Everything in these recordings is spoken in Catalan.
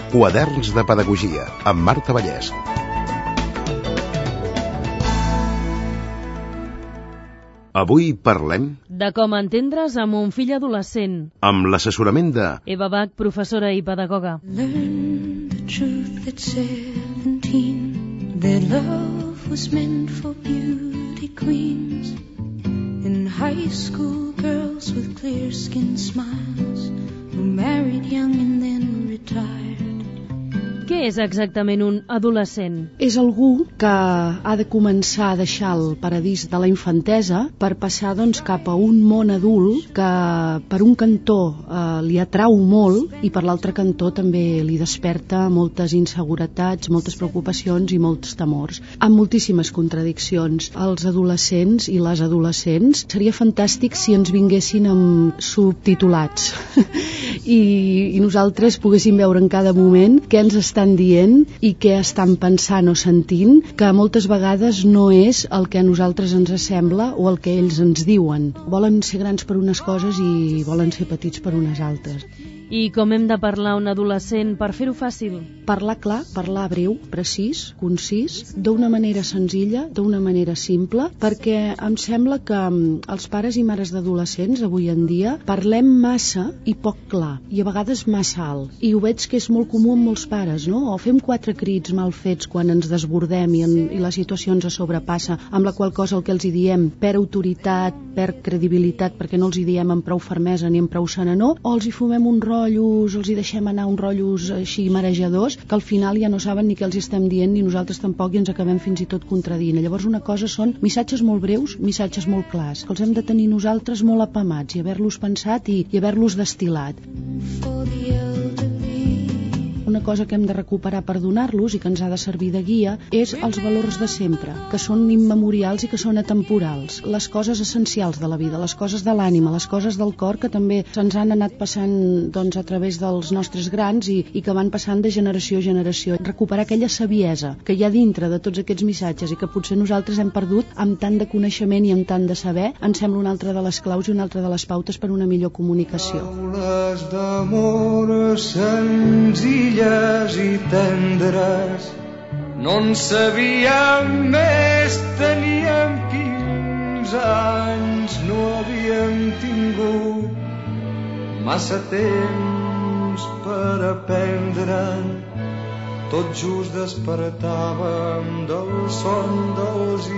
Quaderns de Pedagogia, amb Marta Vallès. Avui parlem de com entendre's amb un fill adolescent, amb l'assessorament de Eva Bach, professora i pedagoga. Learn the truth at 17, that love was meant for beauty queens. In high school, girls with clear-skinned smiles who married young and then retired. Què és exactament un adolescent? És algú que ha de començar a deixar el paradís de la infantesa per passar cap a un món adult que per un cantó li atrau molt i per l'altre cantó també li desperta moltes inseguretats, moltes preocupacions i molts temors, amb moltíssimes contradiccions. Els adolescents i les adolescents seria fantàstic si ens vinguessin amb subtitulats i nosaltres poguéssim veure en cada moment què ens estan dient i què estan pensant o sentint, que moltes vegades no és el que a nosaltres ens sembla o el que ells ens diuen. Volen ser grans per unes coses i volen ser petits per unes altres. I com hem de parlar un adolescent per fer-ho fàcil? Parlar clar, parlar breu, precís, concís, d'una manera senzilla, d'una manera simple, perquè em sembla que els pares i mares d'adolescents avui en dia parlem massa i poc clar, i a vegades massa alt. I ho veig que és molt comú amb molts pares, no? O fem 4 crits mal fets quan ens desbordem i la situació ens sobrepassa, amb la qual cosa el que els hi diem perd autoritat, perd credibilitat, perquè no els hi diem amb prou fermesa ni amb prou serenor, o els hi fumem un rotllos, els hi deixem anar uns rotllos així marejadors, que al final ja no saben ni què els estem dient ni nosaltres tampoc i ens acabem fins i tot contradint. Llavors una cosa són missatges molt breus, missatges molt clars, que els hem de tenir nosaltres molt apamats i haver-los pensat i haver-los destil·lat. Una cosa que hem de recuperar per donar-los i que ens ha de servir de guia és els valors de sempre, que són immemorials i que són atemporals. Les coses essencials de la vida, les coses de l'ànima, les coses del cor que també se'ns han anat passant a través dels nostres grans i que van passant de generació a generació. Recuperar aquella saviesa que hi ha dintre de tots aquests missatges i que potser nosaltres hem perdut amb tant de coneixement i amb tant de saber, em sembla una altra de les claus i una altra de les pautes per una millor comunicació. Paraules d'amor senzilles i tendres, no en sabíem més, teníem 15 anys, no havíem tingut massa temps per aprendre, tot just despertàvem del son dels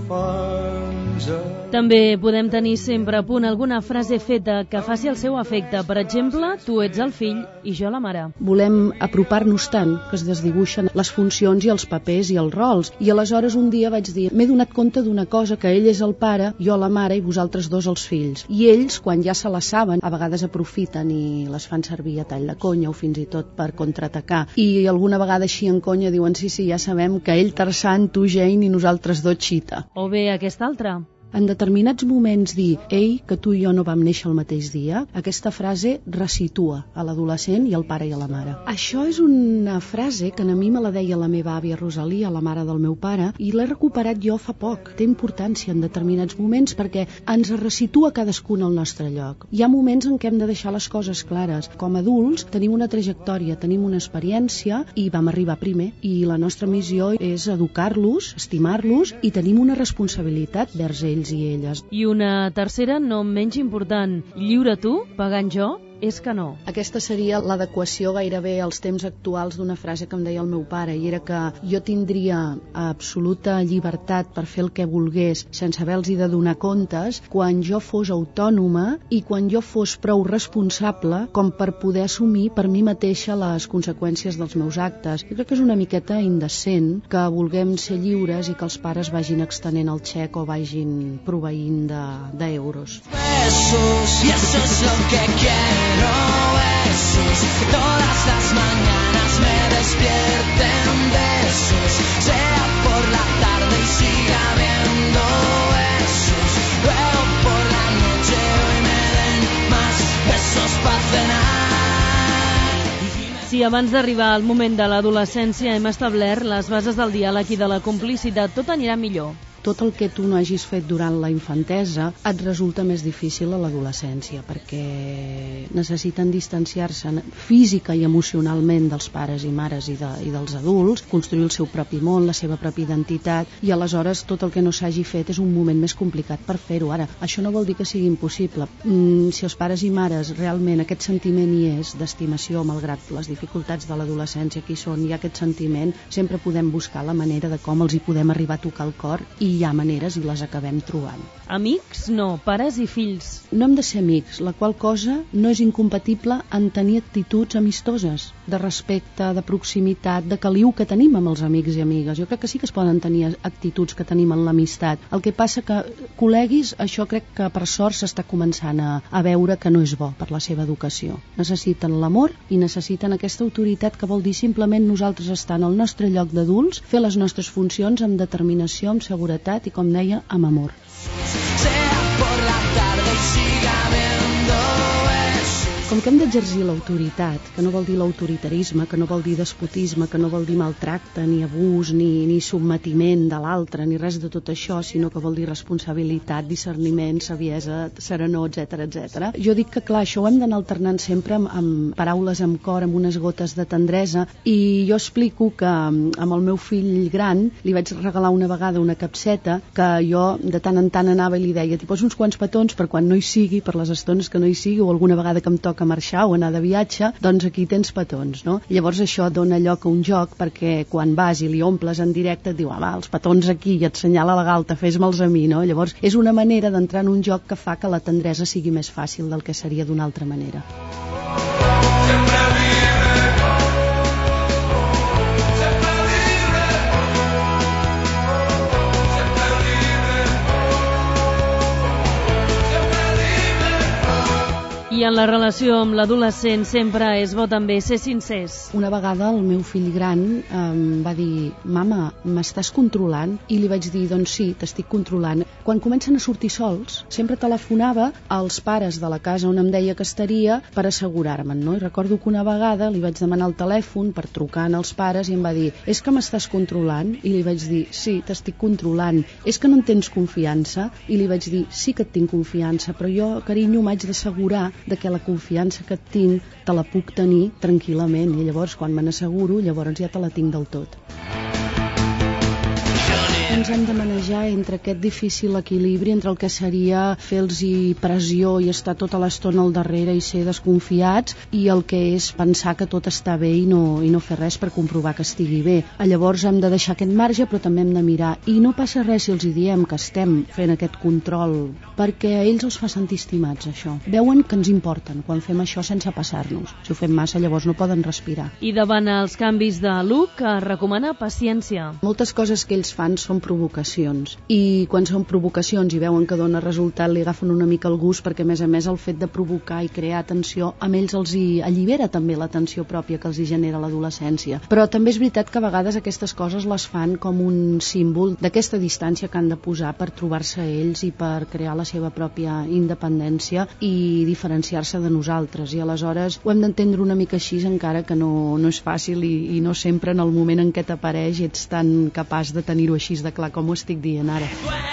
infants. També podem tenir sempre a punt alguna frase feta que faci el seu efecte. Per exemple, tu ets el fill i jo la mare. Volem apropar-nos tant que es desdibuixen les funcions i els papers i els rols. I aleshores un dia vaig dir, m'he donat compte d'una cosa, que ell és el pare, jo la mare i vosaltres dos els fills. I ells, quan ja se la saben, a vegades aprofiten i les fan servir a tall de conya o fins i tot per contraatacar. I alguna vegada així en conya diuen, sí, ja sabem que ell Tarzan, tu Jane i nosaltres dos Cheetah. O bé aquesta altra. En determinats moments dir, ei, que tu i jo no vam néixer el mateix dia, aquesta frase resitua a l'adolescent i al pare i a la mare. Això és una frase que a mi me la deia la meva àvia Rosalia, la mare del meu pare, i l'he recuperat jo fa poc. Té importància en determinats moments perquè ens resitua cadascun al nostre lloc. Hi ha moments en què hem de deixar les coses clares. Com a adults tenim una trajectòria, tenim una experiència i vam arribar primer. I la nostra missió és educar-los, estimar-los i tenim una responsabilitat vers ells i elles. I una tercera, no menys important, lliure tu, pagant jo, és que no. Aquesta seria l'adequació gairebé als temps actuals d'una frase que em deia el meu pare, i era que jo tindria absoluta llibertat per fer el que volgués sense haver-los de donar comptes quan jo fos autònoma i quan jo fos prou responsable com per poder assumir per mi mateixa les conseqüències dels meus actes. Jo crec que és una miqueta indecent que vulguem ser lliures i que els pares vagin extenent el xec o vagin proveint d'euros. Besos, y eso es lo que quiero. Besos, que todas las mañanas me despierten besos, sea por la tarde y siga habiendo besos, luego por la noche hoy me den más besos para cenar. Si abans d'arribar al moment de l'adolescència hem establert les bases del diàleg i de la complicitat, tot anirà millor. tot el que tu no hagis fet durant la infantesa et resulta més difícil a l'adolescència, perquè necessiten distanciar-se física i emocionalment dels pares i mares i dels adults, construir el seu propi món, la seva pròpia identitat, i aleshores tot el que no s'hagi fet és un moment més complicat per fer-ho. Ara, això no vol dir que sigui impossible. Si els pares i mares realment aquest sentiment hi és d'estimació, malgrat les dificultats de l'adolescència que hi són, hi ha aquest sentiment, sempre podem buscar la manera de com els hi podem arribar a tocar el cor, i hi ha maneres i les acabem trobant. Amics? No, pares i fills. No hem de ser amics, la qual cosa no és incompatible en tenir actituds amistoses, de respecte, de proximitat, de caliu que tenim amb els amics i amigues. Jo crec que sí que es poden tenir actituds que tenim en l'amistat. El que passa que col·leguis, això crec que per sort s'està començant a veure que no és bo per la seva educació. Necessiten l'amor i necessiten aquesta autoritat, que vol dir simplement nosaltres estar en el nostre lloc d'adults, fer les nostres funcions amb determinació, amb seguretat i, com deia, amb amor. Com que hem d'exercir l'autoritat, que no vol dir l'autoritarisme, que no vol dir despotisme, que no vol dir maltracte, ni abús, ni submetiment de l'altre, ni res de tot això, sinó que vol dir responsabilitat, discerniment, saviesa, serenor, etc. Jo dic que, clar, això ho hem d'anar alternant sempre amb paraules amb cor, amb unes gotes de tendresa, i jo explico que amb el meu fill gran li vaig regalar una vegada una capseta que jo de tant en tant anava i li deia: t'hi poso uns quants petons per quan no hi sigui, per les estones que no hi sigui, o alguna vegada que em toca marxar o anar de viatge, doncs aquí tens petons, no? Llavors això dona lloc a un joc, perquè quan vas i li omples en directe et diu: va, els petons aquí, i et senyala la galta, fes-me'ls a mi, no? Llavors és una manera d'entrar en un joc que fa que la tendresa sigui més fàcil del que seria d'una altra manera. I en la relació amb l'adolescent sempre és bo també ser sincers. Una vegada el meu fill gran va dir: mama, m'estàs controlant? I li vaig dir: doncs sí, t'estic controlant. Quan comencen a sortir sols, sempre telefonava als pares de la casa on em deia que estaria per assegurar-me'n, no? I recordo que una vegada li vaig demanar el telèfon per trucar als pares i em va dir: és que m'estàs controlant? I li vaig dir: sí, t'estic controlant. És que no en tens confiança? I li vaig dir: sí que et tinc confiança, però jo, carinyo, m'haig d'assegurar de que la confiança que et tinc te la puc tenir tranquil·lament, i llavors quan me n'asseguro, llavors ja te la tinc del tot. Ens hem de manejar entre aquest difícil equilibri entre el que seria fer-los pressió i estar tota l'estona al darrere i ser desconfiats, i el que és pensar que tot està bé i no fer res per comprovar que estigui bé. Llavors hem de deixar aquest marge, però també hem de mirar, i no passa res si els hi diem que estem fent aquest control, perquè a ells els fa sentir estimats, això. Veuen que ens importen quan fem això sense passar-nos. Si ho fem massa, llavors no poden respirar. I davant els canvis de look, recomana paciència. Moltes coses que ells fan són provocacions, i quan són provocacions i veuen que dona resultat, li agafen una mica el gust, perquè a més el fet de provocar i crear tensió amb ells els hi allibera també la tensió pròpia que els hi genera l'adolescència. Però també és veritat que a vegades aquestes coses les fan com un símbol d'aquesta distància que han de posar per trobar-se ells i per crear la seva pròpia independència i diferenciar-se de nosaltres, i aleshores ho hem d'entendre una mica així, encara que no és fàcil i no sempre en el moment en què t'apareix ets tan capaç de tenir-ho així de clar com ho estic dient ara.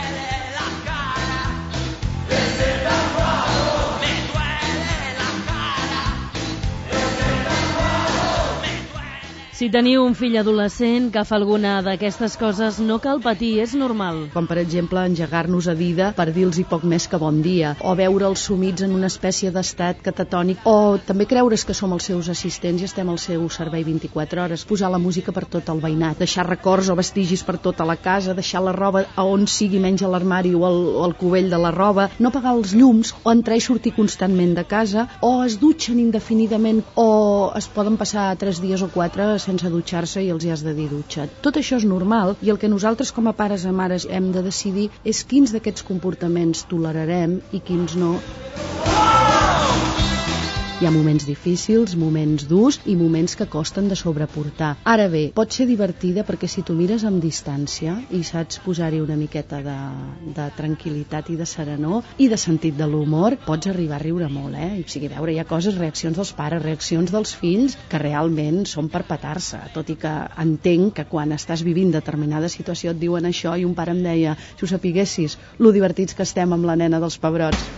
Si teniu un fill adolescent que fa alguna d'aquestes coses, no cal patir, és normal. Com per exemple engegar-nos a dida per dir-los poc més que bon dia, o veure'ls sumits en una espècie d'estat catatònic, o també creure's que som els seus assistents i estem al seu servei 24 hores, posar la música per tot el veïnat, deixar records o vestigis per tota la casa, deixar la roba a on sigui menys a l'armari o al cubell de la roba, no apagar els llums o entrar i sortir constantment de casa, o es dutxen indefinidament o es poden passar 3 dies o 4 sense dutxar-se i els hi has de dir dutxa't. Tot això és normal, i el que nosaltres com a pares i mares hem de decidir és quins d'aquests comportaments tolerarem i quins no. Hi ha moments difícils, moments durs i moments que costen de sobreportar. Ara bé, pot ser divertida perquè si tu mires amb distància i saps posar-hi una miqueta de tranquil·litat i de serenor i de sentit de l'humor, pots arribar a riure molt, eh? O sigui, veure, hi ha coses, reaccions dels pares, reaccions dels fills, que realment són per petar-se, tot i que entenc que quan estàs vivint determinada situació et diuen això, i un pare em deia, si ho sapiguessis, lo divertits que estem amb la nena dels pebrots.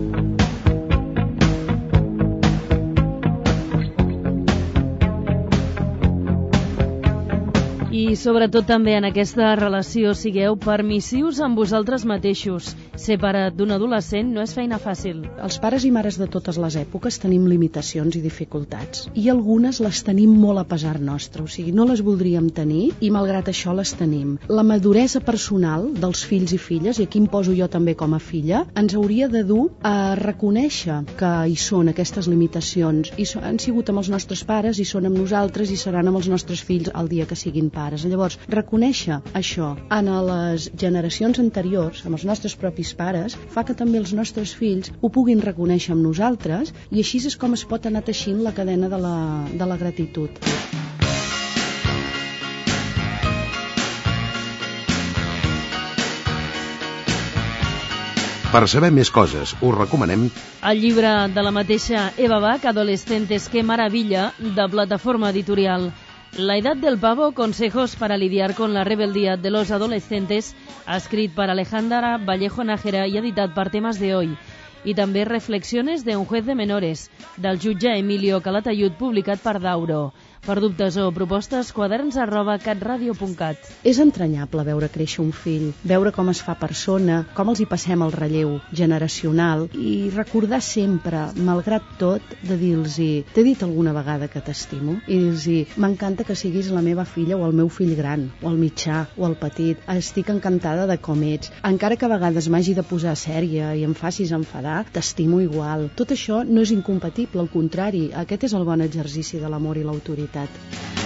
I sobretot també en aquesta relació sigueu permissius amb vosaltres mateixos. Ser pare d'un adolescent no és feina fàcil. Els pares i mares de totes les èpoques tenim limitacions i dificultats. I algunes les tenim molt a pesar nostre, o sigui, no les voldríem tenir i malgrat això les tenim. La maduresa personal dels fills i filles, i aquí em poso jo també com a filla, ens hauria de dur a reconèixer que hi són aquestes limitacions i han sigut amb els nostres pares i són amb nosaltres i seran amb els nostres fills el dia que siguin pares. Llavors, reconèixer això en les generacions anteriors, amb els nostres propis pares, fa que també els nostres fills ho puguin reconèixer amb nosaltres i així és com es pot anar teixint la cadena de la gratitud. Per saber més coses, us recomanem el llibre de la mateixa Eva Bach, Adolescentes, que maravilla, de Plataforma Editorial. La edad del pavo, consejos para lidiar con la rebeldía de los adolescentes, escrit per Alejandra Vallejo Nájera i editat per Temes de Hoy. I també Reflexiones de un juez de menores, del jutge Emilio Calatayud, publicat per Dauro. Per dubtes o propostes, quaderns@catradio.cat. És entranyable veure créixer un fill, veure com es fa persona, com els hi passem el relleu generacional i recordar sempre, malgrat tot, de dir-los, t'he dit alguna vegada que t'estimo? I dir-los, m'encanta que siguis la meva filla o el meu fill gran, o el mitjà, o el petit, estic encantada de com ets, encara que a vegades m'hagi de posar sèria i em facis enfadar, t'estimo igual. Tot això no és incompatible, al contrari, aquest és el bon exercici de l'amor i l'autoritat.